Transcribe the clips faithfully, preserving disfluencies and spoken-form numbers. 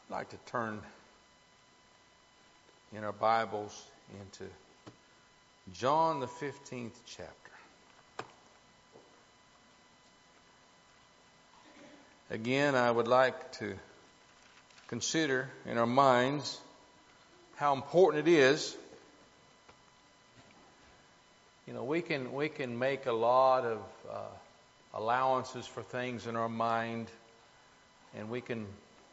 I'd like to turn in our Bibles into John the fifteenth chapter. Again, I would like to consider in our minds how important it is. You know, we can we can make a lot of uh, allowances for things in our mind, and we can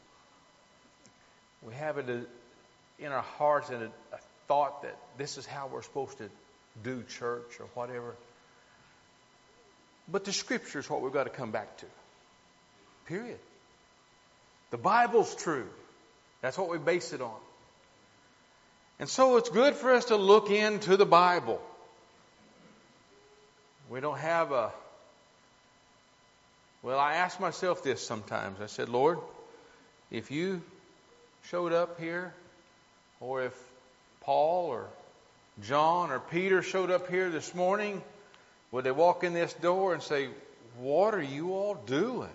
we have it in our hearts and a, a thought that this is how we're supposed to do church or whatever. But the Scripture is what we've got to come back to. Period. The Bible's true. That's what we base it on. And so it's good for us to look into the Bible. We don't have a... Well, I ask myself this sometimes. I said, Lord, if you showed up here, or if Paul or John or Peter showed up here this morning, would they walk in this door and say, what are you all doing?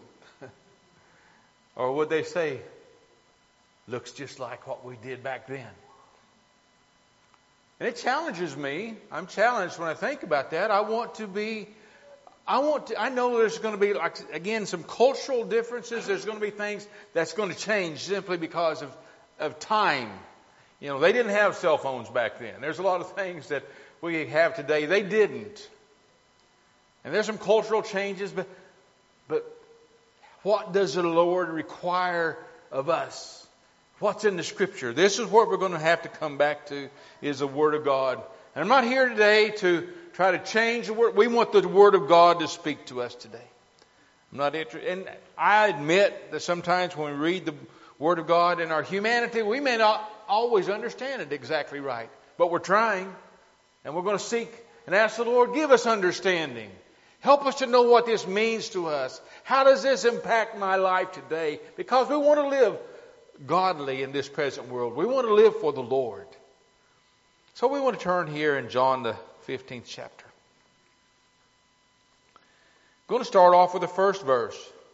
Or would they say, looks just like what we did back then? And it challenges me. I'm challenged when I think about that. I want to be, I want to, I know there's going to be, like, again, some cultural differences. There's going to be things that's going to change simply because of, of time. You know, they didn't have cell phones back then. There's a lot of things that we have today. They didn't. And there's some cultural changes, but, but what does the Lord require of us? What's in the Scripture? This is what we're going to have to come back to, is the Word of God. And I'm not here today to try to change the Word. We want the Word of God to speak to us today. I'm not interested. And I admit that sometimes when we read the Word of God in our humanity, we may not always understand it exactly right. But we're trying. And we're going to seek and ask the Lord, give us understanding. Help us to know what this means to us. How does this impact my life today? Because we want to live godly in this present world. We want to live for the Lord. So we want to turn here in John the fifteenth chapter. I'm going to start off with the first verse.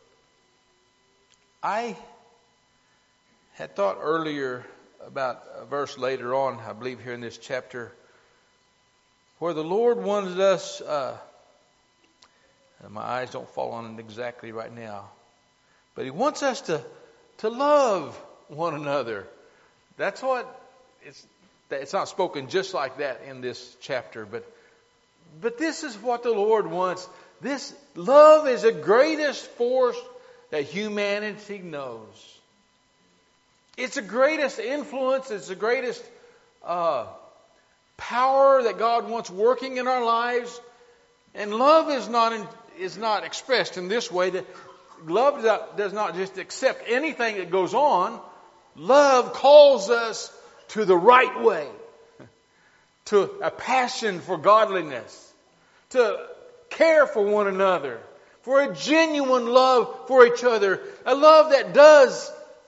I had thought earlier about a verse later on, I believe here in this chapter, where the Lord wanted us, uh, my eyes don't fall on it exactly right now, but He wants us to, to love one another. That's what, it's, it's not spoken just like that in this chapter, but, but this is what the Lord wants. This love is the greatest force that humanity knows. It's the greatest influence. It's the greatest uh, power that God wants working in our lives. And love is not in, is not expressed in this way. That love does not just accept anything that goes on. Love calls us to the right way, to a passion for godliness, to care for one another, for a genuine love for each other, a love that does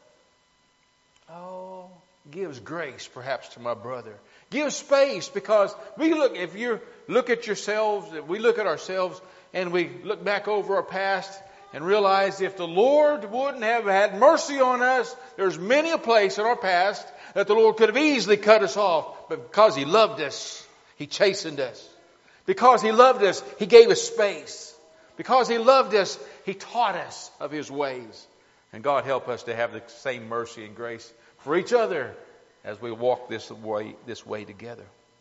gives grace, perhaps, to my brother. Give space, because we look, if you look at yourselves, if we look at ourselves and we look back over our past and realize if the Lord wouldn't have had mercy on us, there's many a place in our past that the Lord could have easily cut us off. But because He loved us, He chastened us. Because He loved us, He gave us space. Because He loved us, He taught us of His ways. And God help us to have the same mercy and grace for each other as we walk this way, this way together.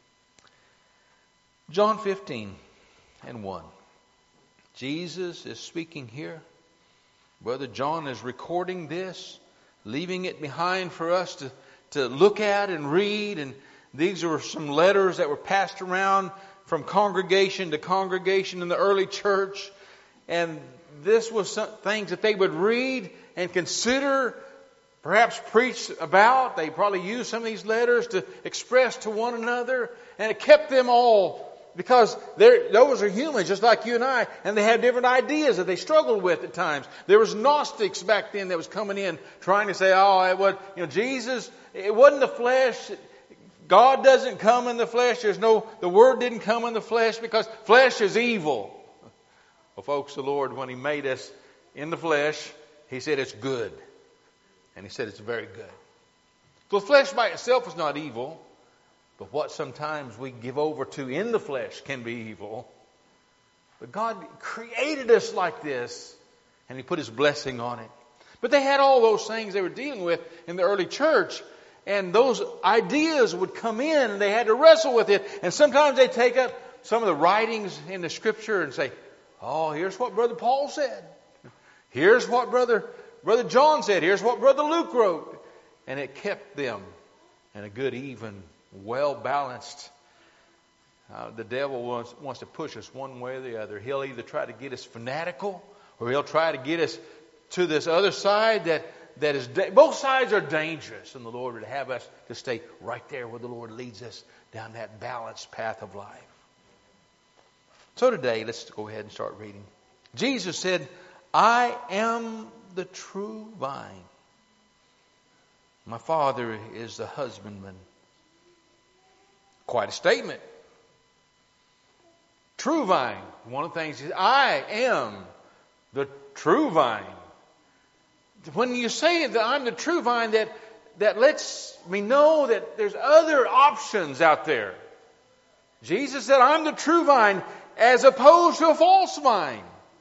John fifteen and one. Jesus is speaking here. Brother John is recording this, leaving it behind for us to, to look at and read. And these are some letters that were passed around from congregation to congregation in the early church. And this was some things that they would read and consider, perhaps preach about. They probably used some of these letters to express to one another. And it kept them all, because those are humans just like you and I. And they had different ideas that they struggled with at times. There was Gnostics back then that was coming in trying to say, oh, it was, you know, Jesus, it wasn't the flesh. God doesn't come in the flesh. There's no, the Word didn't come in the flesh because flesh is evil. Well, folks, the Lord, when He made us in the flesh, He said it's good. And he said it's very good. The flesh by itself is not evil, but what sometimes we give over to in the flesh can be evil. But God created us like this, and He put His blessing on it. But they had all those things they were dealing with in the early church, and those ideas would come in, and they had to wrestle with it. And sometimes they take up some of the writings in the Scripture and say, oh, here's what Brother Paul said. Here's what Brother, Brother John said. Here's what Brother Luke wrote. And it kept them in a good, even, well-balanced. Uh, the devil wants, wants to push us one way or the other. He'll either try to get us fanatical, or he'll try to get us to this other side that, that is, da- both sides are dangerous. And the Lord would have us to stay right there where the Lord leads us down that balanced path of life. So today, let's go ahead and start reading. Jesus said, I am the true vine. My Father is the husbandman. Quite a statement. True vine. One of the things is, I am the true vine. When you say that I'm the true vine, that, that lets me know that there's other options out there. Jesus said, I'm the true vine, as opposed to a false vine.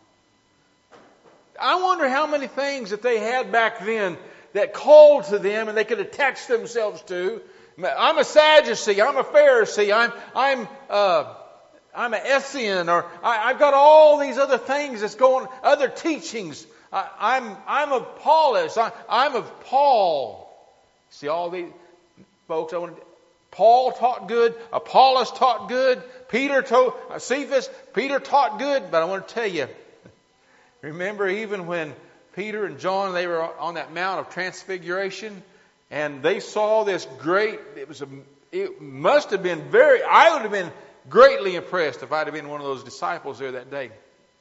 I wonder how many things that they had back then that called to them and they could attach themselves to. I'm a Sadducee. I'm a Pharisee. I'm I'm uh, I'm an Essene, or I, I've got all these other things that's going, other teachings. I, I'm I'm of Apollos. I, I'm of Paul. See all these folks. I want to, Paul taught good. Apollos taught good. Peter taught, uh, Cephas, Peter taught good. But I want to tell you, remember even when Peter and John, they were on that Mount of Transfiguration, and they saw this great, it was a, it must have been very, I would have been greatly impressed if I'd have been one of those disciples there that day.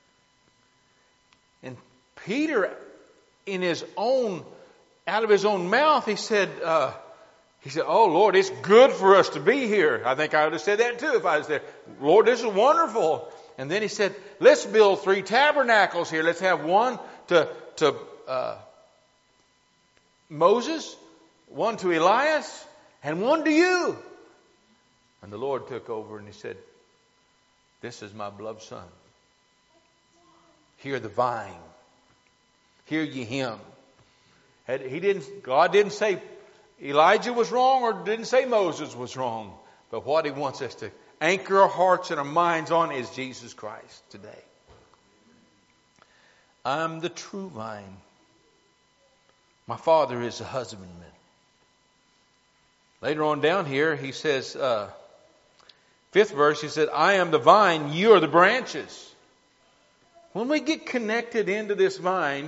And Peter, in his own, out of his own mouth, he said, uh, he said, oh Lord, it's good for us to be here. I think I would have said that too if I was there. Lord, this is wonderful. And then he said, let's build three tabernacles here. Let's have one to, to uh, Moses, one to Elias, and one to you. And the Lord took over and He said, this is my beloved Son. Hear the vine. Hear ye Him. He didn't, God didn't say Elijah was wrong or didn't say Moses was wrong. But what He wants us to anchor our hearts and our minds on is Jesus Christ today. I'm the true vine. My Father is the husbandman. Later on down here, he says, uh, fifth verse, he said, I am the vine, you are the branches. When we get connected into this vine,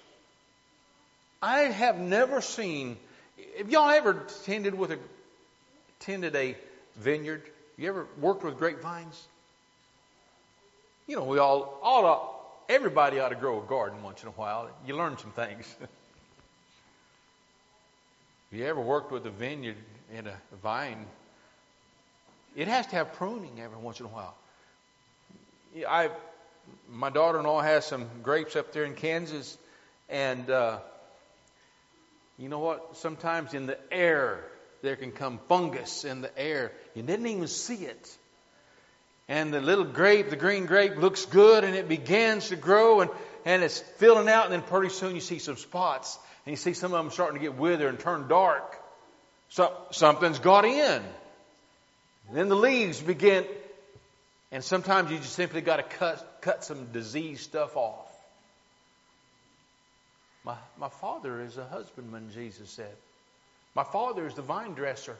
I have never seen, have y'all ever tended with a, tended a vineyard? You ever worked with grapevines? You know, we all, all everybody ought to grow a garden once in a while. You learn some things. If you ever worked with a vineyard in a vine, it has to have pruning every once in a while. I, my daughter-in-law has some grapes up there in Kansas, and uh, you know what? Sometimes in the air, there can come fungus in the air. You didn't even see it. And the little grape, the green grape, looks good, and it begins to grow, and, and it's filling out, and then pretty soon you see some spots, and you see some of them starting to get wither and turn dark. So, something's got in. And then the leaves begin, and sometimes you just simply got to cut cut some diseased stuff off. My, my Father is a husbandman, Jesus said. My Father is the vine dresser.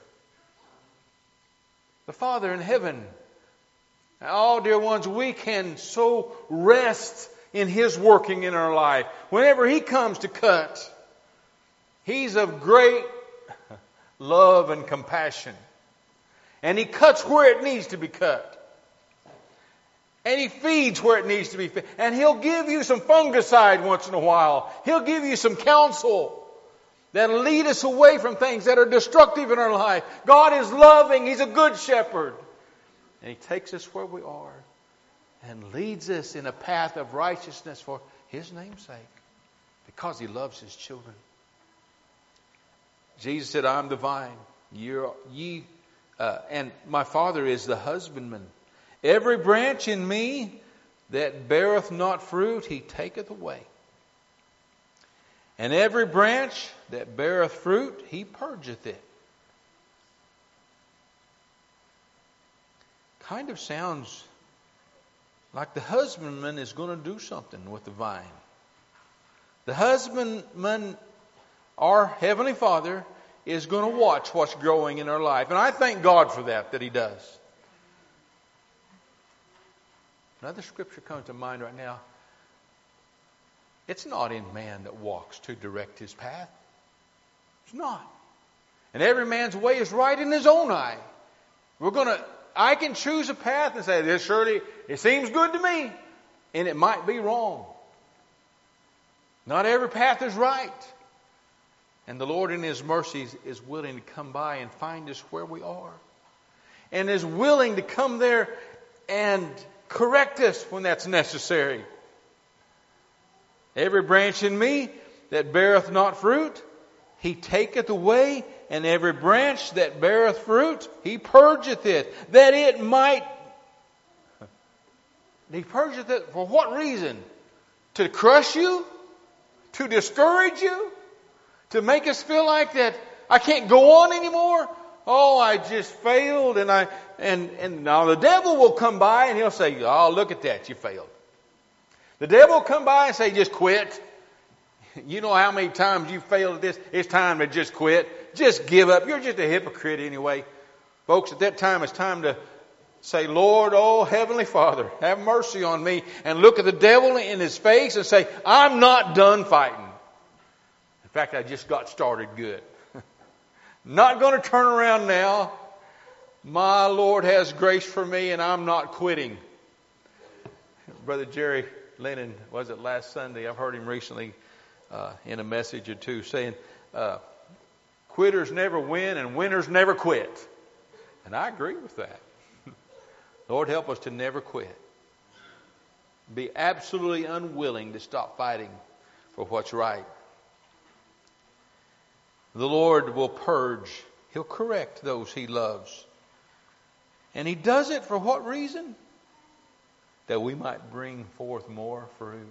The Father in heaven. Oh, dear ones, we can so rest in His working in our life. Whenever He comes to cut, He's of great love and compassion. And He cuts where it needs to be cut. And He feeds where it needs to be fed. And He'll give you some fungicide once in a while. He'll give you some counsel that'll lead us away from things that are destructive in our life. God is loving. He's a good shepherd. And He takes us where we are and leads us in a path of righteousness for His name's sake, because He loves His children. Jesus said, I'm the vine. You're, ye, uh, and my Father is the husbandman. Every branch in me that beareth not fruit, he taketh away. And every branch that beareth fruit, he purgeth it. Kind of sounds like the husbandman is going to do something with the vine. The husbandman, our Heavenly Father, is going to watch what's growing in our life. And I thank God for that, that He does. Another scripture comes to mind right now. It's not in man that walks to direct his path. It's not. And every man's way is right in his own eye. We're going to, I can choose a path and say, this surely, it seems good to me. And it might be wrong. Not every path is right. And the Lord in His mercy is willing to come by and find us where we are. And is willing to come there and correct us when that's necessary. Every branch in me that beareth not fruit, He taketh away, and every branch that beareth fruit, He purgeth it, that it might... He purgeth it for what reason? To crush you? To discourage you? To make us feel like that I can't go on anymore? Oh, I just failed, and I and and now the devil will come by and he'll say, "Oh, look at that, you failed." The devil will come by and say, "Just quit. You know how many times you failed at this? It's time to just quit. Just give up. You're just a hypocrite anyway." Folks, at that time it's time to say, "Lord, oh Heavenly Father, have mercy on me," and look at the devil in his face and say, "I'm not done fighting. In fact, I just got started good. Not going to turn around now. My Lord has grace for me, and I'm not quitting." Brother Jerry Lennon, was it last Sunday? I've heard him recently uh, in a message or two saying, uh, quitters never win and winners never quit. And I agree with that. Lord, help us to never quit. Be absolutely unwilling to stop fighting for what's right. The Lord will purge. He'll correct those He loves. And He does it for what reason? That we might bring forth more fruit.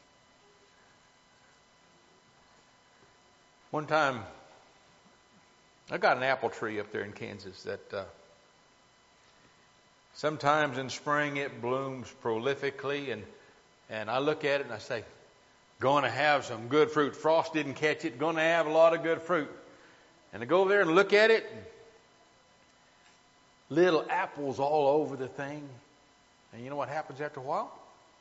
One time, I got an apple tree up there in Kansas that uh, sometimes in spring it blooms prolifically, and and I look at it and I say, going to have some good fruit. Frost didn't catch it. Going to have a lot of good fruit. And I go over there and look at it. Little apples all over the thing. And you know what happens after a while?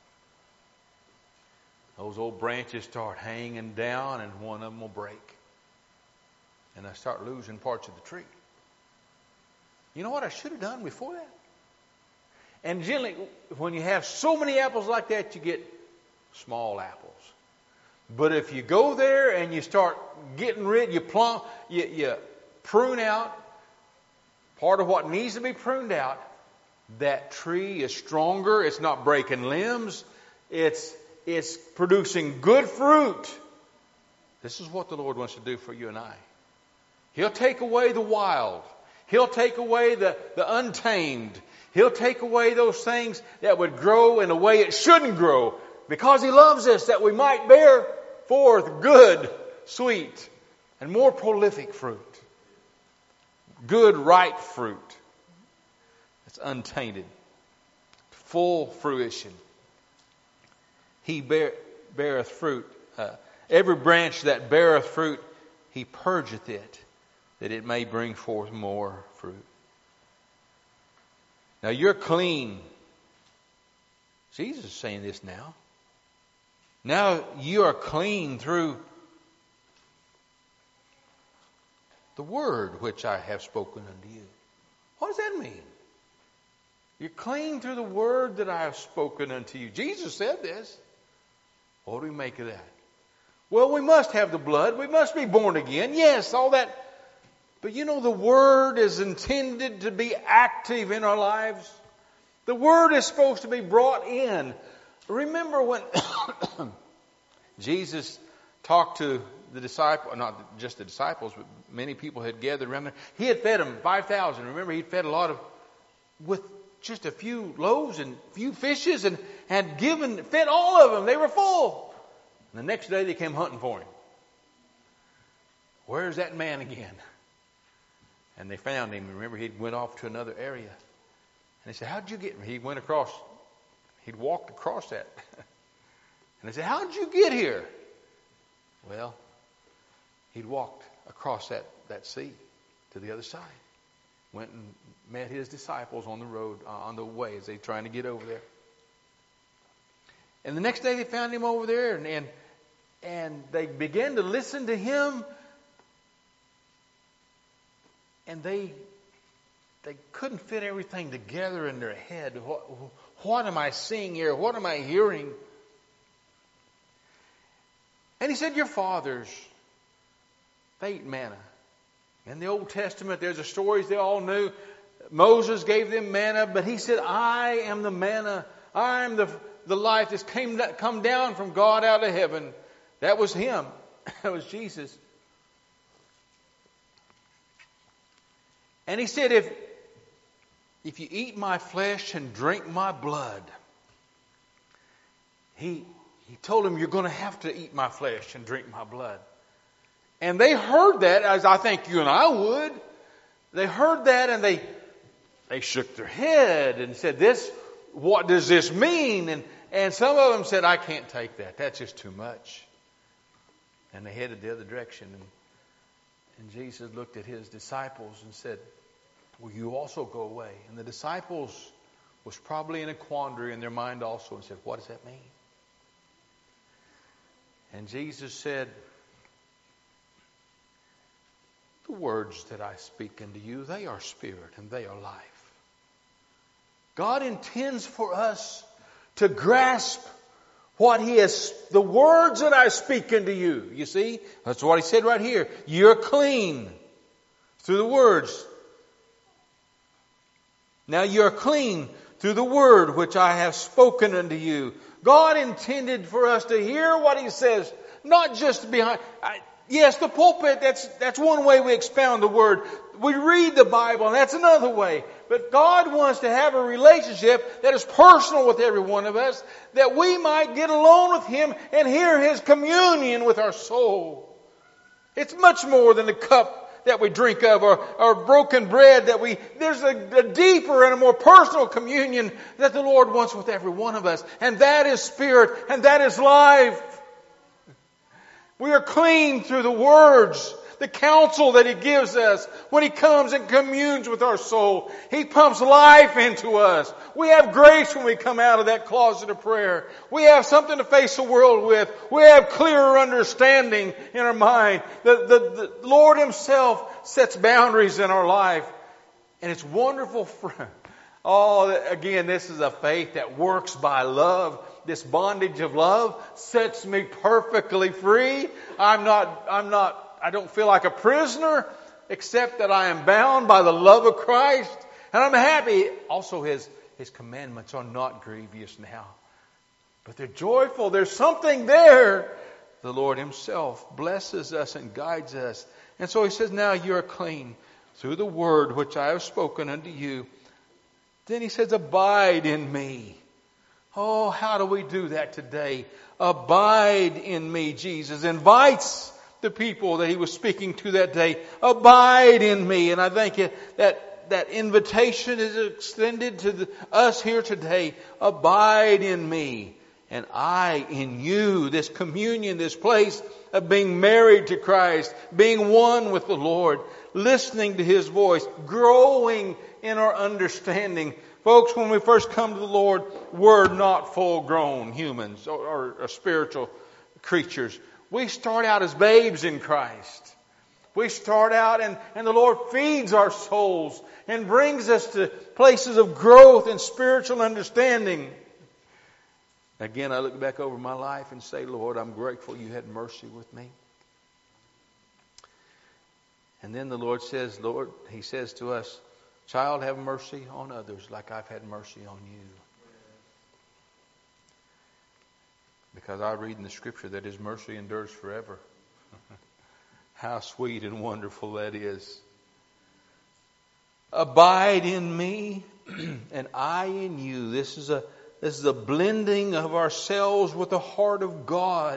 Those old branches start hanging down and one of them will break. And I start losing parts of the tree. You know what I should have done before that? And generally, when you have so many apples like that, you get small apples. But if you go there and you start getting rid, you plump, you, you prune out part of what needs to be pruned out, that tree is stronger. It's not breaking limbs. It's it's producing good fruit. This is what the Lord wants to do for you and I. He'll take away the wild. He'll take away the, the untamed. He'll take away those things that would grow in a way it shouldn't grow, because He loves us, that we might bear forth good, sweet, and more prolific fruit. Good, ripe fruit. It's untainted. Full fruition. He bear, beareth fruit. Uh, every branch that beareth fruit, He purgeth it, that it may bring forth more fruit. Now you're clean. Jesus is saying this now. Now you are clean through the word which I have spoken unto you. What does that mean? You're clean through the word that I have spoken unto you. Jesus said this. What do we make of that? Well, we must have the blood. We must be born again. Yes, all that. But you know, the word is intended to be active in our lives. The word is supposed to be brought in. Remember when Jesus talked to the disciples, not just the disciples, but many people had gathered around there. He had fed them five thousand. Remember, he'd fed a lot of, with just a few loaves and few fishes, and had given, fed all of them. They were full. And the next day they came hunting for him. Where's that man again? And they found him. Remember, he went off to another area. And they said, how'd you get here? He went across, he'd walked across that. And they said, how'd you get here? Well, he'd walked across that, that sea to the other side. Went and met his disciples on the road, uh, on the way as they were trying to get over there. And the next day they found him over there, and, and, and they began to listen to him. And they they couldn't fit everything together in their head. What, what am I seeing here? What am I hearing? And he said, your fathers, they ate manna. In the Old Testament, there's the stories they all knew. Moses gave them manna, but he said, I am the manna. I am the, the life that's came, come down from God out of heaven. That was him. That was Jesus. And he said, if, if you eat my flesh and drink my blood, he, he told him, you're going to have to eat my flesh and drink my blood. And they heard that, as I think you and I would. They heard that and they they shook their head and said, "This, what does this mean?" And and some of them said, "I can't take that. That's just too much." And they headed the other direction. And, and Jesus looked at his disciples and said, "Will you also go away?" And the disciples was probably in a quandary in their mind also and said, "What does that mean?" And Jesus said, "The words that I speak unto you, they are spirit and they are life." God intends for us to grasp what He has, the words that I speak unto you. You see, that's what He said right here. You're clean through the words. Now you're clean through the word which I have spoken unto you. God intended for us to hear what He says, not just behind. I, yes, the pulpit, that's, that's one way we expound the word. We read the Bible, and that's another way. But God wants to have a relationship that is personal with every one of us, that we might get alone with Him and hear His communion with our soul. It's much more than the cup that we drink of, or, or broken bread that we, there's a, a deeper and a more personal communion that the Lord wants with every one of us. And that is spirit, and that is life. We are clean through the words, the counsel that He gives us. When He comes and communes with our soul, He pumps life into us. We have grace when we come out of that closet of prayer. We have something to face the world with. We have clearer understanding in our mind. The, the, the Lord Himself sets boundaries in our life. And it's wonderful. For, oh, again, this is a faith that works by love. This bondage of love sets me perfectly free. I'm not, I'm not, I don't feel like a prisoner, except that I am bound by the love of Christ. And I'm happy. Also, His, His commandments are not grievous now, but they're joyful. There's something there. The Lord Himself blesses us and guides us. And so He says, now you're clean through the word which I have spoken unto you. Then He says, abide in me. Oh, how do we do that today? Abide in me. Jesus invites the people that He was speaking to that day. Abide in me. And I think that that invitation is extended to the, us here today. Abide in me and I in you. This communion, this place of being married to Christ, being one with the Lord, listening to His voice, growing in our understanding. Folks, when we first come to the Lord, we're not full-grown humans or, or, or spiritual creatures. We start out as babes in Christ. We start out and, and the Lord feeds our souls and brings us to places of growth and spiritual understanding. Again, I look back over my life and say, Lord, I'm grateful You had mercy with me. And then the Lord says, Lord, He says to us, child, have mercy on others like I've had mercy on you. Because I read in the Scripture that His mercy endures forever. How sweet and wonderful that is. Abide in me and I in you. This is a this is a blending of ourselves with the heart of God.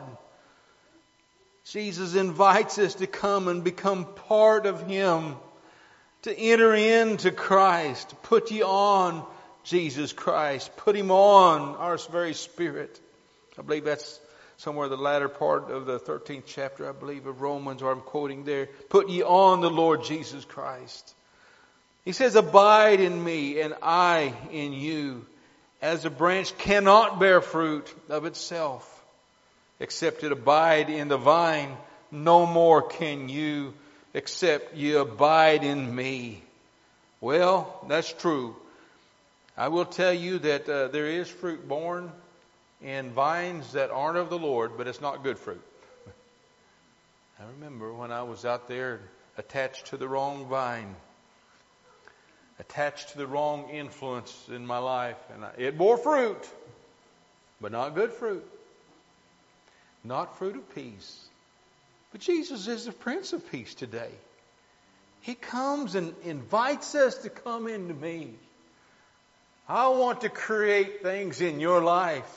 Jesus invites us to come and become part of Him, to enter into Christ, to put ye on Jesus Christ, put Him on our very spirit. I believe that's somewhere the latter part of the thirteenth chapter, I believe, of Romans, or I'm quoting there. Put ye on the Lord Jesus Christ. He says, abide in me and I in you, as a branch cannot bear fruit of itself, except it abide in the vine. No more can you, except you abide in me. Well, that's true. I will tell you that uh, there is fruit born in vines that aren't of the Lord, but it's not good fruit. I remember when I was out there attached to the wrong vine, attached to the wrong influence in my life, and I, it bore fruit, but not good fruit. Not fruit of peace. But Jesus is the Prince of Peace today. He comes and invites us to come into me. I want to create things in your life.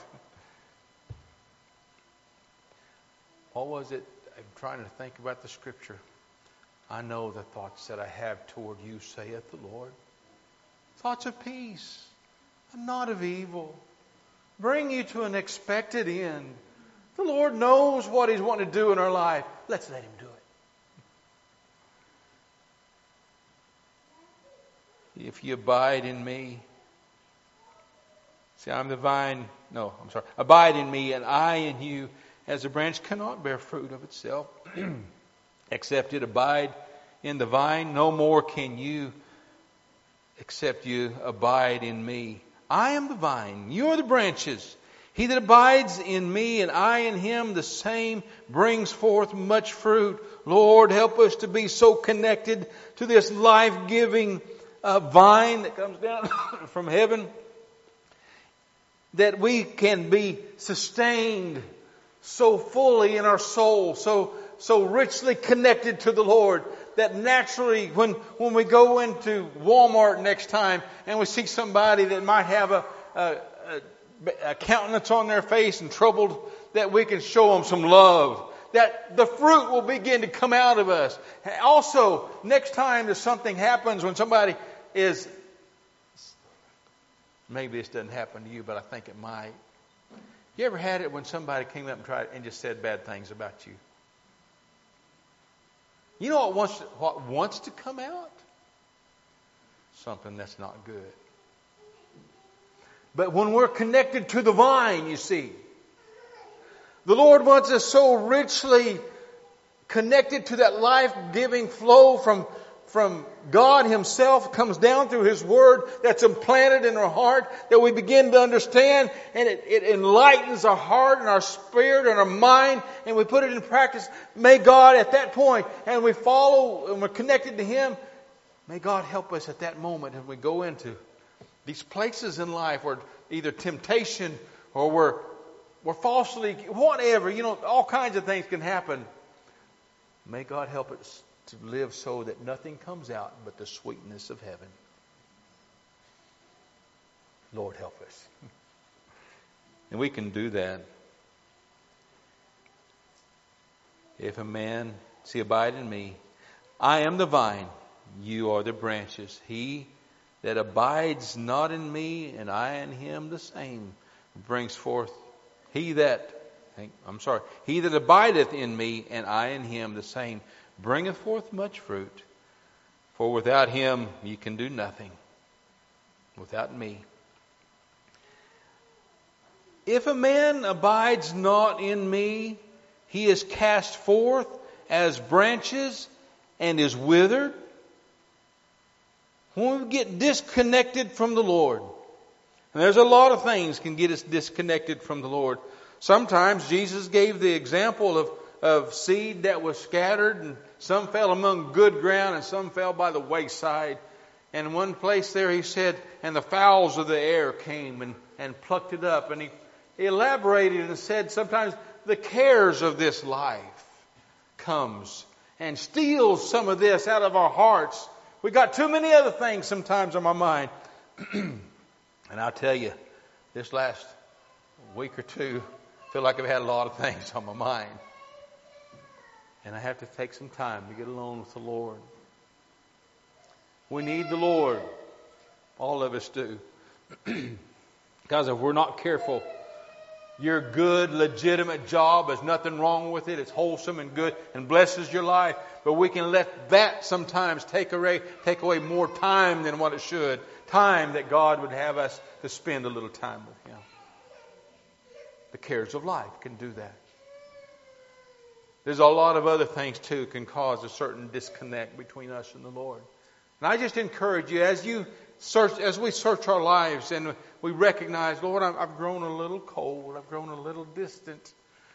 What was it? I'm trying to think about the scripture. I know the thoughts that I have toward you, saith the Lord. Thoughts of peace, and not of evil. Bring you to an expected end. The Lord knows what He's wanting to do in our life. Let's let Him do it. If you abide in me. See, I'm the vine. No, I'm sorry. Abide in me and I in you, as a branch cannot bear fruit of itself, except it abide in the vine. No more can you, except you abide in me. I am the vine. You are the branches. He that abides in me and I in him, the same brings forth much fruit. Lord, help us to be so connected to this life-giving uh, vine that comes down from heaven, that we can be sustained so fully in our soul, so so richly connected to the Lord, that naturally when, when we go into Walmart next time and we see somebody that might have a, a, a a countenance on their face and troubled, that we can show them some love. That the fruit will begin to come out of us. Also, next time that something happens when somebody is, maybe this doesn't happen to you, but I think it might. You ever had it when somebody came up and tried and just said bad things about you? You know what wants to, what wants to come out? Something that's not good. But when we're connected to the vine, you see, the Lord wants us so richly connected to that life-giving flow from, from God Himself, comes down through His Word that's implanted in our heart, that we begin to understand, and it, it enlightens our heart and our spirit and our mind, and we put it in practice. May God at that point, and we follow and we're connected to Him, may God help us at that moment as we go into these places in life where either temptation or we're, we're falsely, whatever, you know, all kinds of things can happen. May God help us to live so that nothing comes out but the sweetness of heaven. Lord, help us. And we can do that. If a man, see, abide in me, I am the vine, you are the branches. He that abides not in me, and I in him, the same brings forth. He that, I'm sorry, he that abideth in me, and I in him, the same bringeth forth much fruit. For without him you can do nothing. Without me. If a man abides not in me, he is cast forth as branches and is withered. When we get disconnected from the Lord, and there's a lot of things can get us disconnected from the Lord. Sometimes Jesus gave the example of, of seed that was scattered, and some fell among good ground and some fell by the wayside. And in one place there He said, and the fowls of the air came and, and plucked it up. And he, he elaborated and said sometimes the cares of this life comes and steals some of this out of our hearts. We got too many other things sometimes on my mind. And I'll tell you, this last week or two, I feel like I've had a lot of things on my mind. And I have to take some time to get alone with the Lord. We need the Lord. All of us do. Because if we're not careful, your good, legitimate job, there's nothing wrong with it. It's wholesome and good and blesses your life. But we can let that sometimes take away, take away more time than what it should. Time that God would have us to spend a little time with Him. The cares of life can do that. There's a lot of other things too can cause a certain disconnect between us and the Lord. And I just encourage you, as you search, as we search our lives and we recognize, Lord, I've grown a little cold, I've grown a little distant.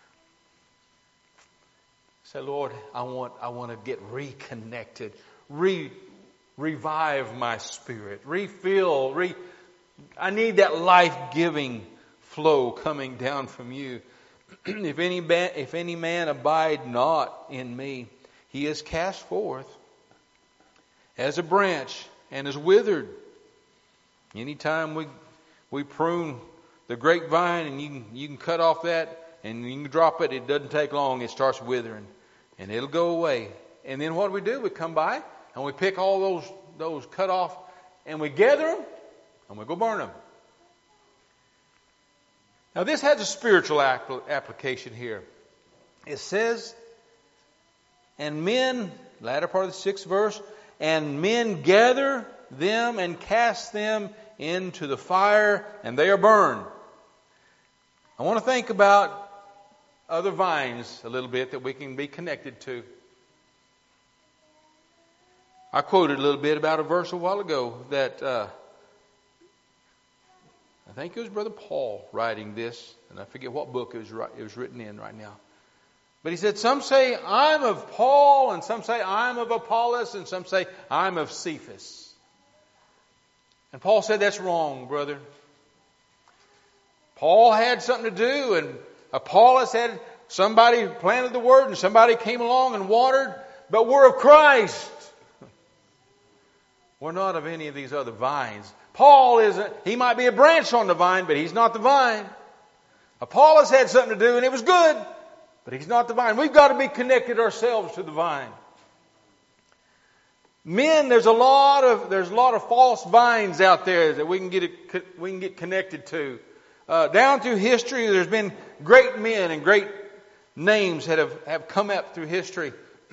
Say, Lord, I want, I want to get reconnected, re, revive my spirit, refill, re. I need that life-giving flow coming down from you. If any man, if any man abide not in me, he is cast forth as a branch and is withered. Anytime we we prune the grapevine and you can you can cut off that and you can drop it, it doesn't take long, it starts withering and it'll go away. And then what do we do? We come by and we pick all those those cut off and we gather them and we go burn them. Now this has a spiritual application here. It says, and men, latter part of the sixth verse, and men gather them and cast them into the fire, and they are burned. I want to think about other vines a little bit that we can be connected to. I quoted a little bit about a verse a while ago that uh, I think it was Brother Paul writing this, and I forget what book it was, it was written in right now. But he said, some say I'm of Paul, and some say I'm of Apollos, and some say I'm of Cephas. And Paul said, that's wrong, brother. Paul had something to do, and Apollos had somebody planted the word, and somebody came along and watered, but we're of Christ. We're not of any of these other vines. Paul isn't, he might be a branch on the vine, but he's not the vine. Apollos had something to do, and it was good, but he's not the vine. We've got to be connected ourselves to the vine. Men, there's a lot of there's a lot of false vines out there that we can get it, we can get connected to. Uh, down through history, there's been great men and great names that have, have come up through history.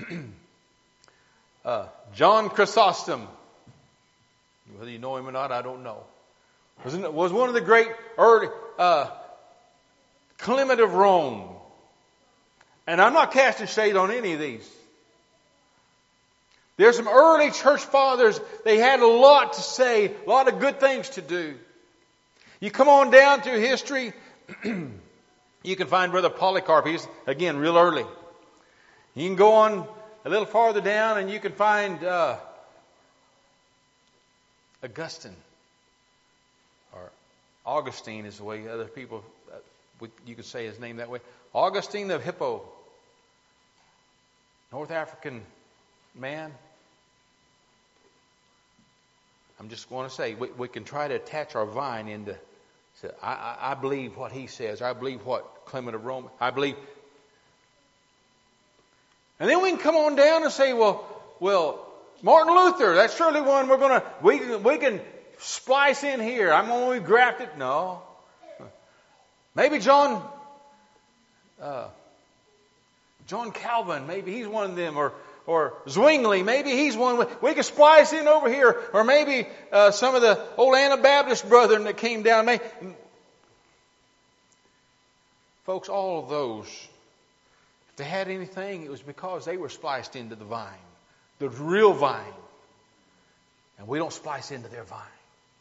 uh, John Chrysostom, whether you know him or not, I don't know, was was one of the great early uh, Clement of Rome. And I'm not casting shade on any of these. There's some early church fathers, they had a lot to say, a lot of good things to do. You come on down through history, you can find Brother Polycarp. He's, again, real early. You can go on a little farther down and you can find uh, Augustine. Or Augustine is the way other people, uh, you could say his name that way. Augustine of Hippo. North African man. I'm just going to say, we, we can try to attach our vine into, so I, I, I believe what he says. I believe what Clement of Rome, I believe. And then we can come on down and say, well, well, Martin Luther, that's surely one we're going to, we can, we can splice in here. I'm going to graft it. No. Maybe John, uh, John Calvin, maybe he's one of them, or Or Zwingli, maybe he's one. We could splice in over here. Or maybe uh, some of the old Anabaptist brethren that came down. May... Folks, all of those, if they had anything, it was because they were spliced into the vine. The real vine. And we don't splice into their vine.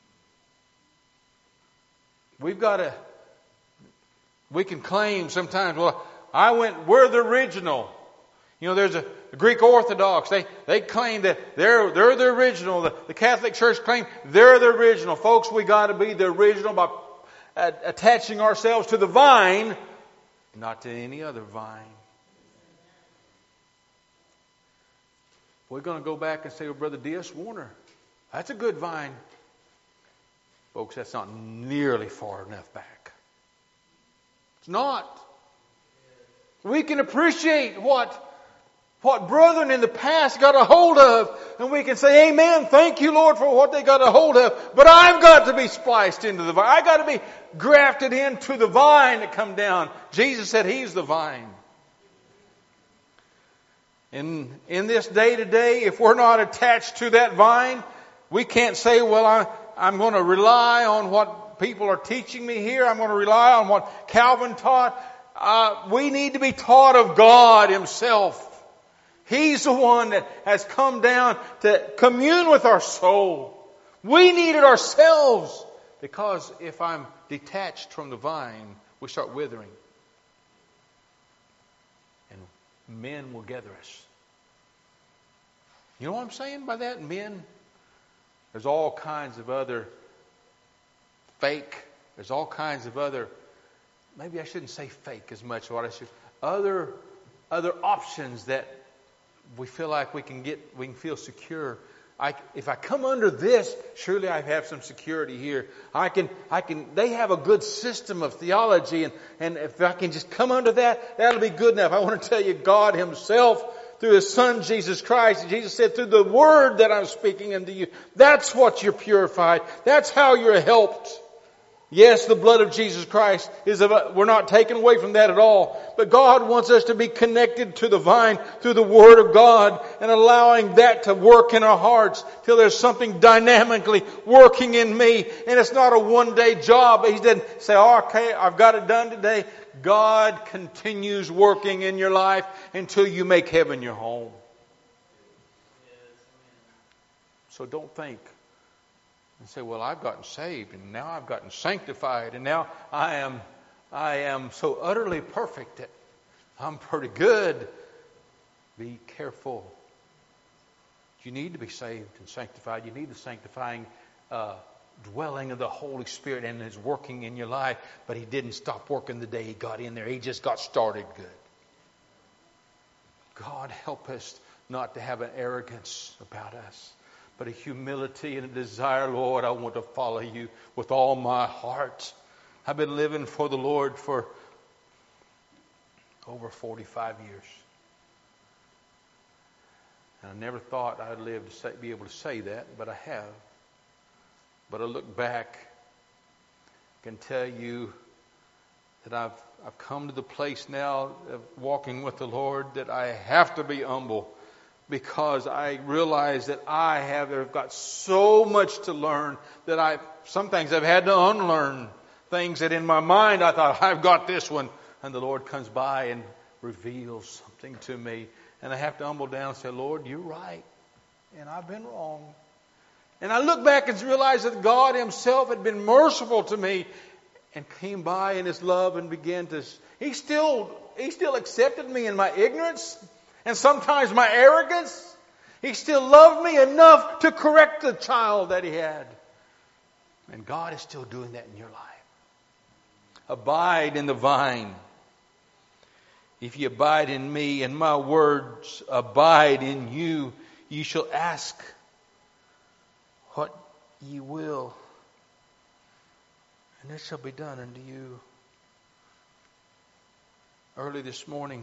We've got to, we can claim sometimes, well, I went, we're the original. You know, there's a the Greek Orthodox. They they claim that they're they're the original. The, the Catholic Church claim they're the original. Folks, we got to be the original by uh, attaching ourselves to the vine, not to any other vine. We're going to go back and say, well, Brother D S Warner, that's a good vine. Folks, that's not nearly far enough back. It's not. We can appreciate what What brethren in the past got a hold of, and we can say, amen, thank you, Lord, for what they got a hold of, but I've got to be spliced into the vine. I've got to be grafted into the vine that come down. Jesus said He's the vine. In, in this day to day, if we're not attached to that vine, we can't say, well, I, I'm going to rely on what people are teaching me here. I'm going to rely on what Calvin taught. Uh, we need to be taught of God Himself. He's the one that has come down to commune with our soul. We need it ourselves. Because if I'm detached from the vine, we start withering. And men will gather us. You know what I'm saying by that? Men. There's all kinds of other fake. There's all kinds of other, maybe I shouldn't say fake as much. What I should, other, other options that we feel like we can get, we can feel secure. I, if I come under this, surely I have some security here. I can, I can, they have a good system of theology, and, and if I can just come under that, that'll be good enough. I want to tell you, God Himself, through His Son, Jesus Christ, Jesus said, through the Word that I'm speaking unto you, that's what you're purified. That's how you're helped. Yes, the blood of Jesus Christ is, a, we're not taken away from that at all. But God wants us to be connected to the vine through the Word of God and allowing that to work in our hearts till there's something dynamically working in me. And it's not a one-day job. He didn't say, oh, okay, I've got it done today. God continues working in your life until you make heaven your home. So don't think and say, well, I've gotten saved and now I've gotten sanctified and now I am I am so utterly perfect that I'm pretty good. Be careful. You need to be saved and sanctified. You need the sanctifying uh, dwelling of the Holy Spirit and His working in your life. But He didn't stop working the day He got in there. He just got started good. God help us not to have an arrogance about us, but a humility and a desire, Lord, I want to follow You with all my heart. I've been living for the Lord for over forty-five years. And I never thought I'd live to say, be able to say that, but I have. But I look back, I can tell you that I've, I've come to the place now of walking with the Lord that I have to be humble. Because I realize that I have I've got so much to learn that I some things I've had to unlearn. Things that in my mind I thought, I've got this one. And the Lord comes by and reveals something to me. And I have to humble down and say, Lord, You're right. And I've been wrong. And I look back and realize that God Himself had been merciful to me and came by in His love and began to... He still, he still accepted me in my ignorance. And sometimes my arrogance. He still loved me enough to correct the child that He had. And God is still doing that in your life. Abide in the vine. If you abide in Me and My words abide in you, you shall ask what ye will, and it shall be done unto you. Early this morning,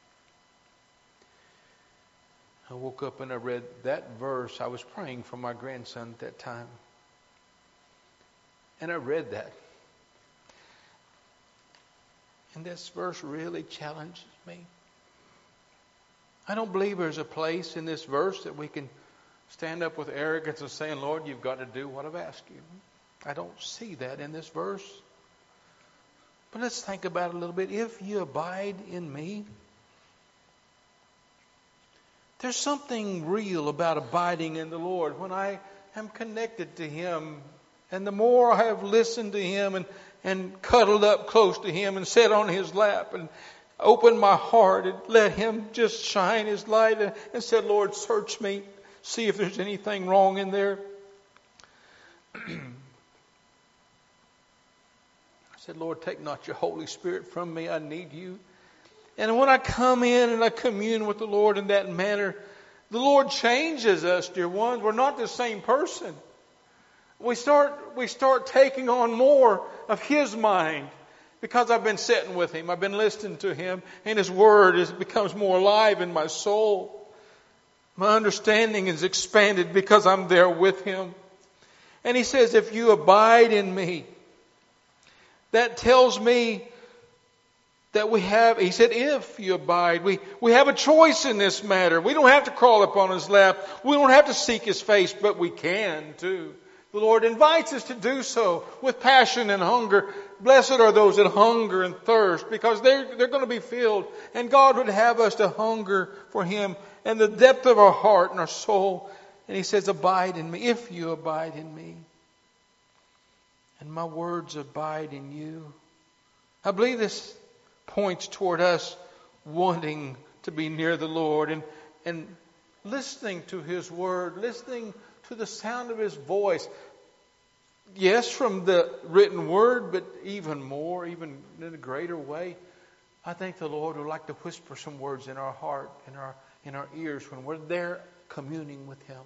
I woke up and I read that verse. I was praying for my grandson at that time. And I read that. And this verse really challenges me. I don't believe there's a place in this verse that we can stand up with arrogance and saying, Lord, You've got to do what I've asked You. I don't see that in this verse. But let's think about it a little bit. If you abide in Me, there's something real about abiding in the Lord. When I am connected to Him, and the more I have listened to Him and, and cuddled up close to Him and sat on His lap and opened my heart and let Him just shine His light and, and said, Lord, search me, see if there's anything wrong in there. I said, Lord, take not Your Holy Spirit from me. I need You. And when I come in and I commune with the Lord in that manner, The Lord changes us, dear ones. We're not the same person. We start, we start taking on more of His mind because I've been sitting with Him. I've been listening to Him, and His Word is, becomes more alive in my soul. My understanding is expanded because I'm there with Him. And He says, if you abide in me, that tells me that we have, He said, if you abide, we, we have a choice in this matter. We don't have to crawl upon His lap. We don't have to seek His face, but we can too. The Lord invites us to do so with passion and hunger. Blessed are those that hunger and thirst, because they're, they're going to be filled. And God would have us to hunger for Him and the depth of our heart and our soul. And He says, abide in me, if you abide in me. And my words abide in you. I believe this points toward us wanting to be near the Lord and, and listening to His Word, listening to the sound of His voice. Yes, from the written Word, but even more, even in a greater way, I think the Lord would like to whisper some words in our heart, in our, in our ears when we're there communing with Him.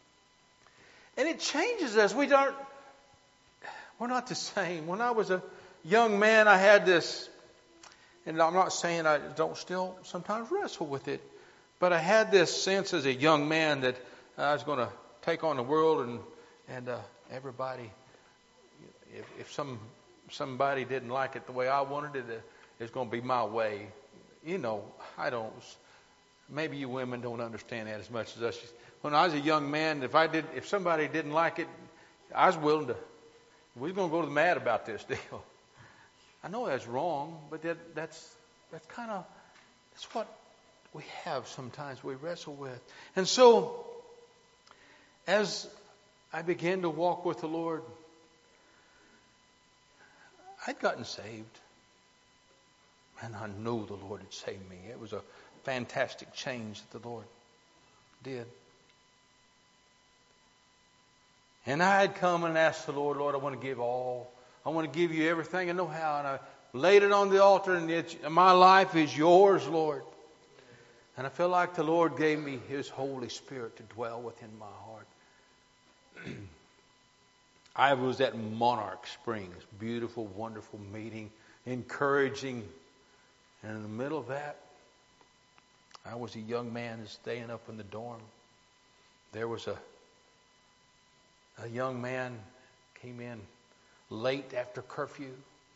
And it changes us. We don't, we're not the same. When I was a young man, I had this, and I'm not saying I don't still sometimes wrestle with it, but I had this sense as a young man that I was going to take on the world, and and uh, everybody, if, if some somebody didn't like it the way I wanted it, it's going to be my way. You know, I don't. Maybe you women don't understand that as much as us. When I was a young man, if I did, if somebody didn't like it, I was willing to. We're going to go to the mat about this deal. I know that's wrong, but that, that's that's kind of that's what we have sometimes. We wrestle with, and so as I began to walk with the Lord, I'd gotten saved, and I knew the Lord had saved me. It was a fantastic change that the Lord did. And I had come and asked the Lord, Lord, I want to give all. I want to give you everything I know how. And I laid it on the altar, and it's, my life is yours, Lord. And I feel like the Lord gave me His Holy Spirit to dwell within my heart. I was at Monarch Springs, beautiful, wonderful meeting, encouraging. And in the middle of that, I was a young man staying up in the dorm. There was a A young man came in late after curfew.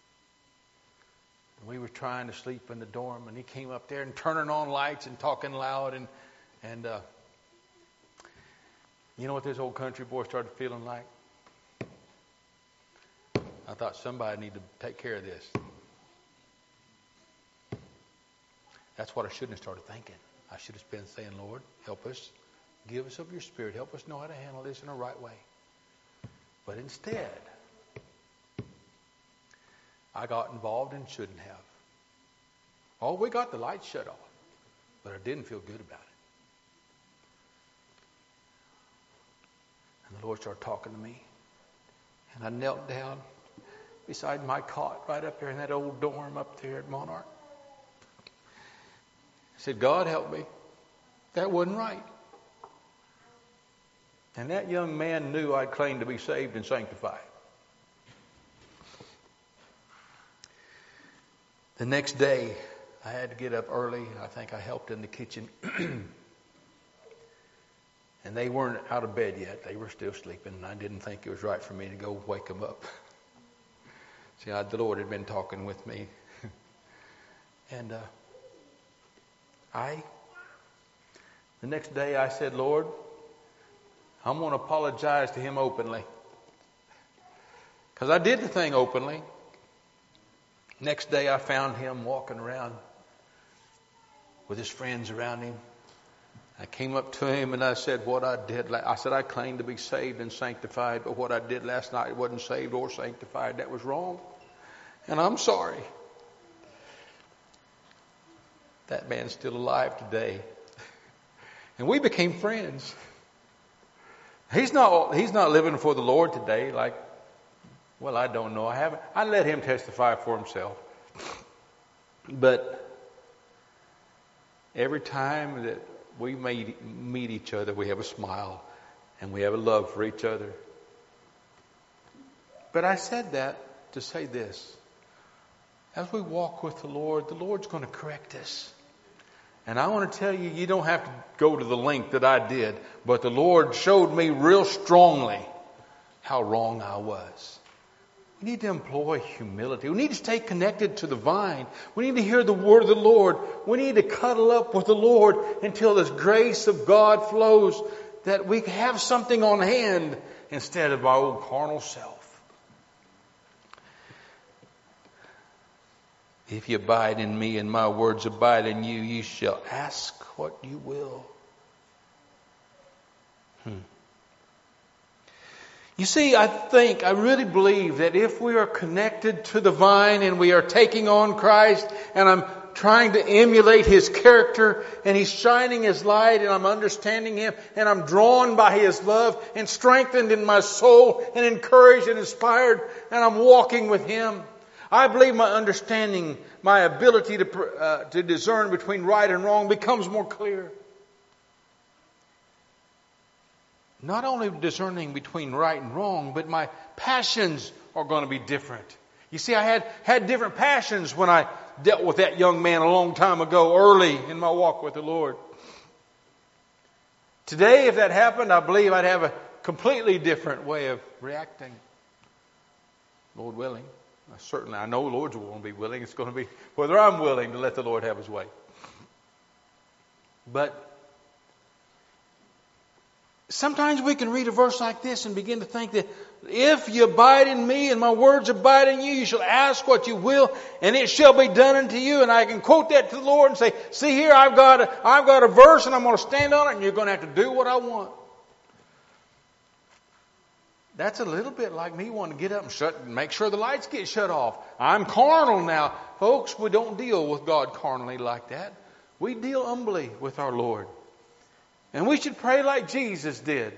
We were trying to sleep in the dorm, and he came up there and turning on lights and talking loud. And and uh, you know what this old country boy started feeling like? I thought somebody needed to take care of this. That's what I shouldn't have started thinking. I should have been saying, Lord, help us. Give us of your Spirit. Help us know how to handle this in the right way. But instead, I got involved and shouldn't have. Oh, we got the lights shut off, but I didn't feel good about it. And the Lord started talking to me. And I knelt down beside my cot right up there in that old dorm up there at Monarch. I said, God help me. That wasn't right. And that young man knew I claimed to be saved and sanctified. The next day, I had to get up early. I think I helped in the kitchen. And they weren't out of bed yet. They were still sleeping. And I didn't think it was right for me to go wake them up. See, I, the Lord had been talking with me. and uh, I, the next day I said, Lord, I'm going to apologize to him openly. Because I did the thing openly. Next day I found him walking around with his friends around him. I came up to him and I said what I did. I said I claimed to be saved and sanctified, but what I did last night wasn't saved or sanctified. That was wrong. And I'm sorry. That man's still alive today. And we became friends. He's not, he's not living for the Lord today. Like, well, I don't know. I haven't. I let him testify for himself. But every time that we meet, meet each other, we have a smile, and we have a love for each other. But I said that to say this. As we walk with the Lord, the Lord's going to correct us. And I want to tell you, you don't have to go to the length that I did, but the Lord showed me real strongly how wrong I was. We need to employ humility. We need to stay connected to the vine. We need to hear the word of the Lord. We need to cuddle up with the Lord until this grace of God flows, that we have something on hand instead of our own carnal self. If you abide in me and my words abide in you, you shall ask what you will. Hmm. You see, I think, I really believe that if we are connected to the vine and we are taking on Christ, and I'm trying to emulate His character, and He's shining His light, and I'm understanding Him, and I'm drawn by His love, and strengthened in my soul, and encouraged and inspired, and I'm walking with Him, I believe my understanding, my ability to uh, to discern between right and wrong becomes more clear. Not only discerning between right and wrong, but my passions are going to be different. You see, I had, had different passions when I dealt with that young man a long time ago, early in my walk with the Lord. Today, if that happened, I believe I'd have a completely different way of reacting. Lord willing. Certainly, I know the Lord's going to be willing. It's going to be whether I'm willing to let the Lord have His way. But sometimes we can read a verse like this and begin to think that if you abide in me and my words abide in you, you shall ask what you will and it shall be done unto you. And I can quote that to the Lord and say, see here, I've got a, I've got a verse and I'm going to stand on it and you're going to have to do what I want. That's a little bit like me wanting to get up and shut, make sure the lights get shut off. I'm carnal now. Folks, we don't deal with God carnally like that. We deal humbly with our Lord. And we should pray like Jesus did.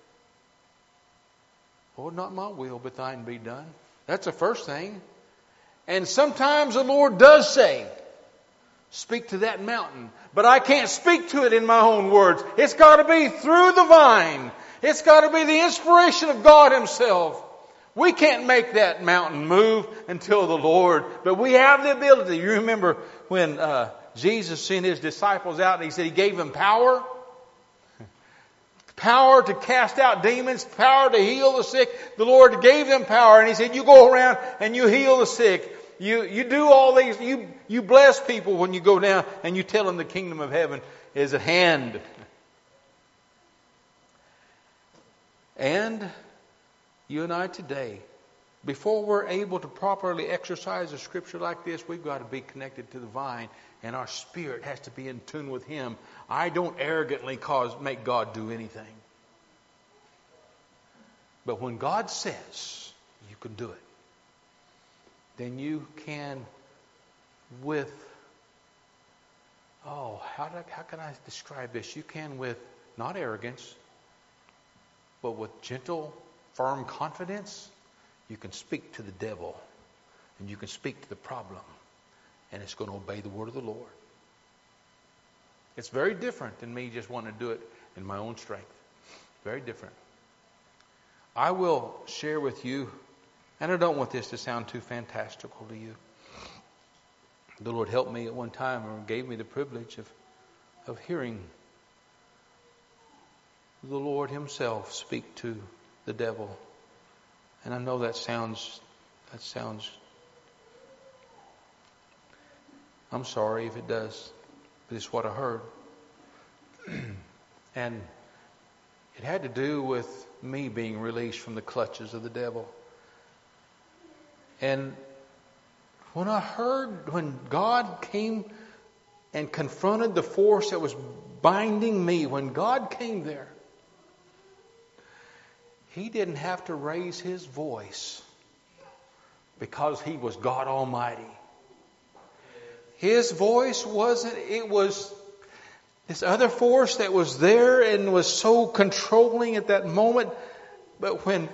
Lord, not my will, but thine be done. That's the first thing. And sometimes the Lord does say, speak to that mountain. But I can't speak to it in my own words. It's got to be through the vine. It's got to be the inspiration of God Himself. We can't make that mountain move until the Lord, but we have the ability. You remember when uh, Jesus sent His disciples out and He said He gave them power? Power to cast out demons, power to heal the sick. The Lord gave them power and He said, you go around and you heal the sick. You, you do all these, you, you bless people when you go down and you tell them the kingdom of heaven is at hand. And you and I today, before we're able to properly exercise a scripture like this, we've got to be connected to the vine and our spirit has to be in tune with Him. I don't arrogantly cause make God do anything. But when God says you can do it, then you can with, oh, how, do I, how can I describe this? You can with not arrogance, but with gentle, firm confidence, you can speak to the devil and you can speak to the problem and it's going to obey the word of the Lord. It's very different than me just wanting to do it in my own strength. Very different. I will share with you, and I don't want this to sound too fantastical to you. The Lord helped me at one time and gave me the privilege of, of hearing the Lord Himself speak to the devil. And I know that sounds, that sounds, I'm sorry if it does, but it's what I heard. And it had to do with me being released from the clutches of the devil. And when I heard, when God came and confronted the force that was binding me, when God came there, He didn't have to raise His voice because He was God Almighty. His voice wasn't, it was this other force that was there and was so controlling at that moment. But when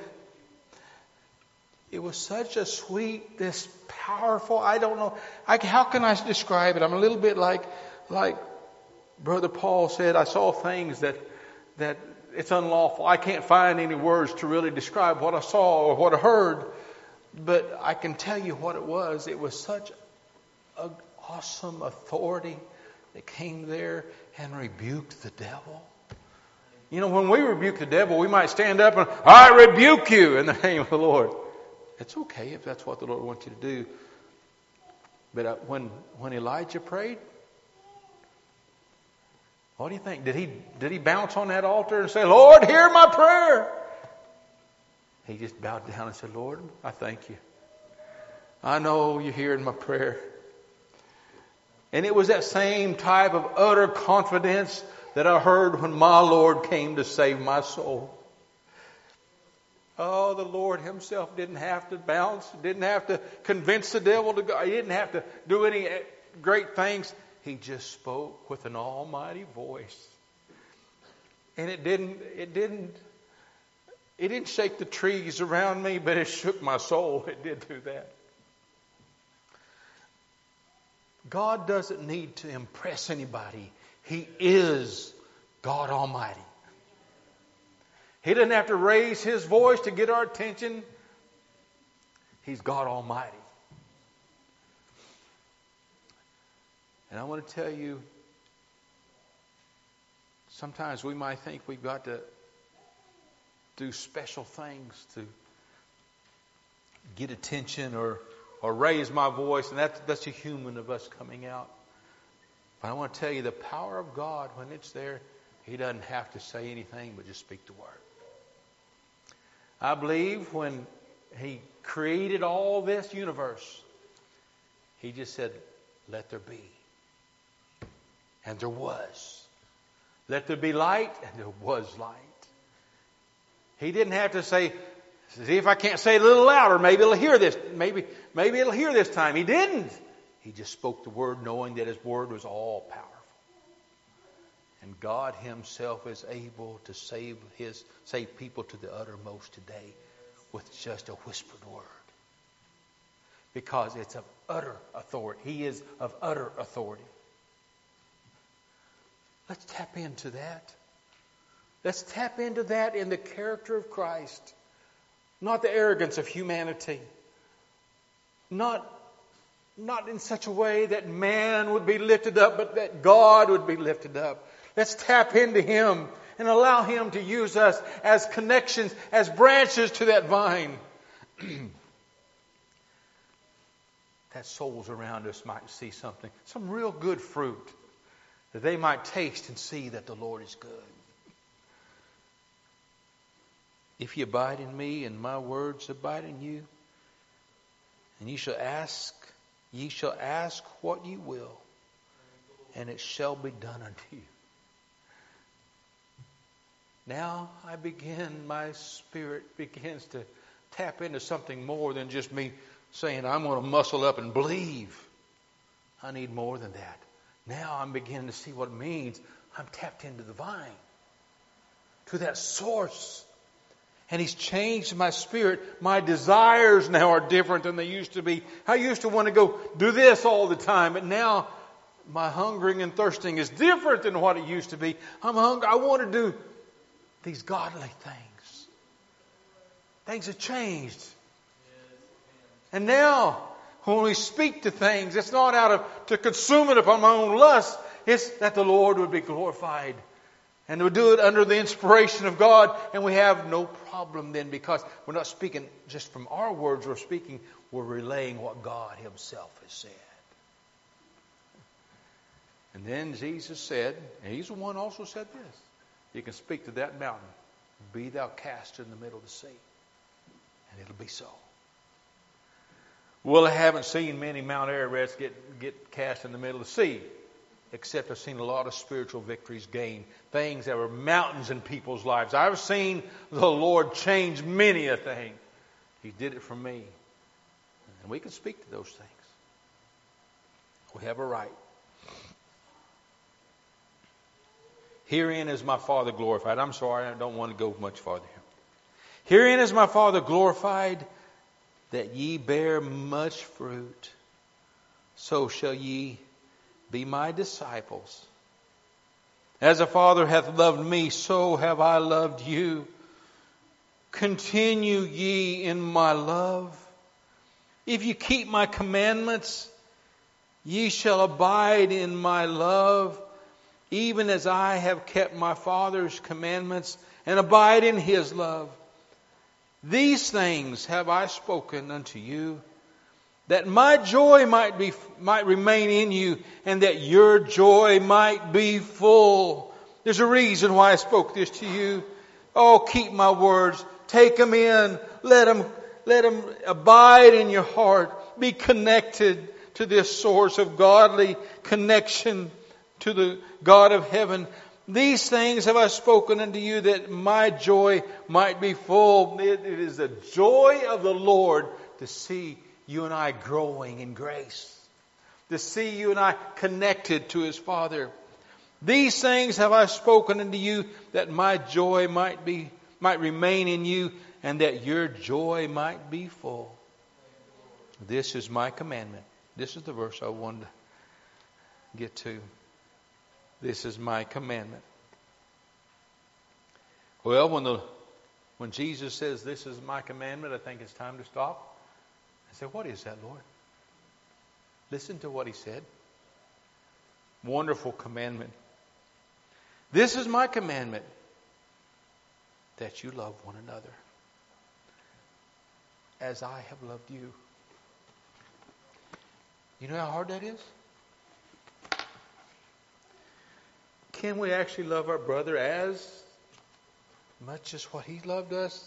it was such a sweet, this powerful, I don't know, I, how can I describe it? I'm a little bit like, like Brother Paul said, I saw things that, that it's unlawful. I can't find any words to really describe what I saw or what I heard. But I can tell you what it was. It was such an awesome authority that came there and rebuked the devil. You know, when we rebuke the devil, we might stand up and, I rebuke you in the name of the Lord. It's okay if that's what the Lord wants you to do. But uh, when when Elijah prayed, what do you think? Did he did he bounce on that altar and say, Lord, hear my prayer? He just bowed down and said, Lord, I thank you. I know you're hearing my prayer. And it was that same type of utter confidence that I heard when my Lord came to save my soul. Oh, the Lord himself didn't have to bounce, didn't have to convince the devil to go. He didn't have to do any great things. He just spoke with an almighty voice. And it didn't, it didn't, it didn't shake the trees around me, but it shook my soul. It did do that. God doesn't need to impress anybody. He is God Almighty. He doesn't have to raise his voice to get our attention. He's God Almighty. And I want to tell you, sometimes we might think we've got to do special things to get attention or, or raise my voice, and that's, that's a human of us coming out. But I want to tell you, the power of God, when it's there, he doesn't have to say anything but just speak the word. I believe when he created all this universe, he just said, let there be. And there was. Let there be light, and there was light. He didn't have to say, see if I can't say it a little louder, maybe it'll hear this. Maybe, maybe it'll hear this time. He didn't. He just spoke the word knowing that his word was all powerful. And God himself is able to save his save people to the uttermost today with just a whispered word. Because it's of utter authority. He is of utter authority. Let's tap into that. Let's tap into that in the character of Christ. Not the arrogance of humanity. Not, not in such a way that man would be lifted up, but that God would be lifted up. Let's tap into him and allow him to use us as connections, as branches to that vine. That souls around us might see something, some real good fruit, that they might taste and see that the Lord is good. If you abide in me and my words abide in you, and ye shall ask, ye shall ask what ye will, and it shall be done unto you. Now I begin, my spirit begins to tap into something more than just me saying, I'm going to muscle up and believe. I need more than that. Now I'm beginning to see what it means. I'm tapped into the vine, to that source. And he's changed my spirit. My desires now are different than they used to be. I used to want to go do this all the time, but now my hungering and thirsting is different than what it used to be. I'm hungry. I want to do these godly things. Things have changed. And now, when we speak to things, it's not out of to consume it upon my own lust. It's that the Lord would be glorified. And we do it under the inspiration of God. And we have no problem then, because we're not speaking just from our words. We're speaking, we're relaying what God himself has said. And then Jesus said, and he's the one who also said this, you can speak to that mountain, be thou cast in the middle of the sea. And it'll be so. Well, I haven't seen many Mount Ararats get, get cast in the middle of the sea. Except I've seen a lot of spiritual victories gained. Things that were mountains in people's lives. I've seen the Lord change many a thing. He did it for me. And we can speak to those things. We have a right. Herein is my Father glorified. I'm sorry, I don't want to go much farther here. Herein is my Father glorified, that ye bear much fruit. So shall ye be my disciples. As the Father hath loved me, so have I loved you. Continue ye in my love. If you keep my commandments, ye shall abide in my love, even as I have kept my Father's commandments and abide in his love. These things have I spoken unto you, that my joy might be might remain in you, and that your joy might be full. There's a reason why I spoke this to you. Oh, keep my words. Take them in. Let them, let them abide in your heart. Be connected to this source of godly connection to the God of heaven. These things have I spoken unto you, that my joy might be full. It, it is the joy of the Lord to see you and I growing in grace. To see you and I connected to his Father. These things have I spoken unto you, that my joy might be might remain in you, and that your joy might be full. This is my commandment. This is the verse I wanted to get to. This is my commandment. Well, when the when Jesus says this is my commandment, I think it's time to stop and say, what is that, Lord? Listen to what he said. Wonderful commandment. This is my commandment, that you love one another as I have loved you. You know how hard that is? Can we actually love our brother as much as what he loved us?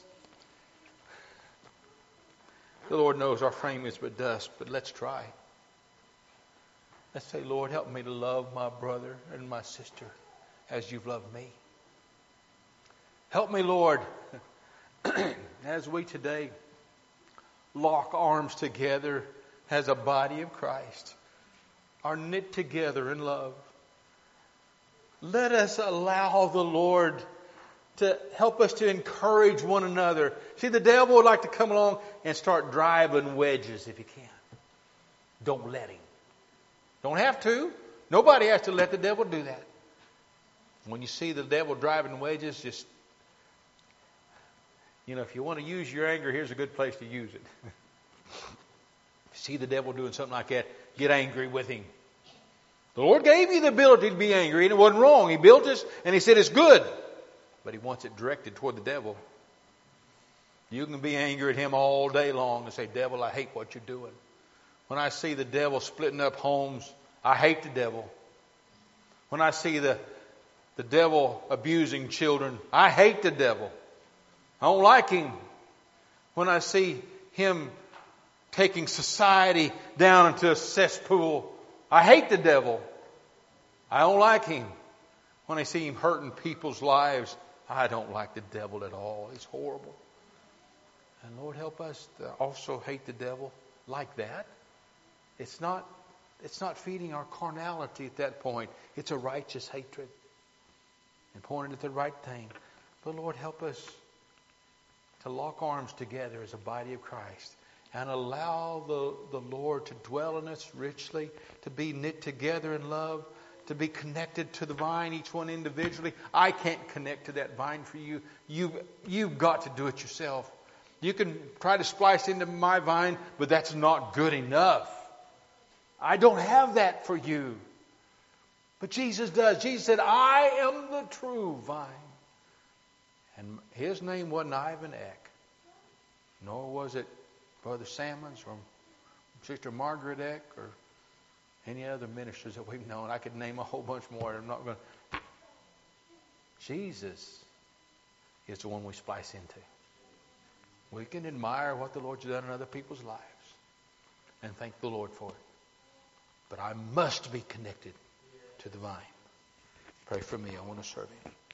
The Lord knows our frame is but dust, but let's try. Let's say, Lord, help me to love my brother and my sister as you've loved me. Help me, Lord, as we today lock arms together as a body of Christ, are knit together in love. Let us allow the Lord to help us to encourage one another. See, the devil would like to come along and start driving wedges if he can. Don't let him. Don't have to. Nobody has to let the devil do that. When you see the devil driving wedges, just, you know, if you want to use your anger, here's a good place to use it. See the devil doing something like that, get angry with him. The Lord gave you the ability to be angry, and it wasn't wrong. He built us, and he said it's good. But he wants it directed toward the devil. You can be angry at him all day long and say, devil, I hate what you're doing. When I see the devil splitting up homes, I hate the devil. When I see the, the devil abusing children, I hate the devil. I don't like him. When I see him taking society down into a cesspool, I hate the devil. I don't like him. When I see him hurting people's lives, I don't like the devil at all. He's horrible. And Lord, help us to also hate the devil like that. It's not, it's not feeding our carnality at that point. It's a righteous hatred and pointed at the right thing. But Lord, help us to lock arms together as a body of Christ and allow the, the Lord to dwell in us richly, to be knit together in love, to be connected to the vine, each one individually. I can't connect to that vine for you. You've, you've got to do it yourself. You can try to splice into my vine, but that's not good enough. I don't have that for you. But Jesus does. Jesus said, I am the true vine. And his name wasn't Ivan Eck, nor was it Brother Salmons or Sister Margaret Eck or any other ministers that we've known. I could name a whole bunch more. I'm not going to. Jesus is the one we splice into. We can admire what the Lord's done in other people's lives and thank the Lord for it. But I must be connected to the vine. Pray for me. I want to serve him.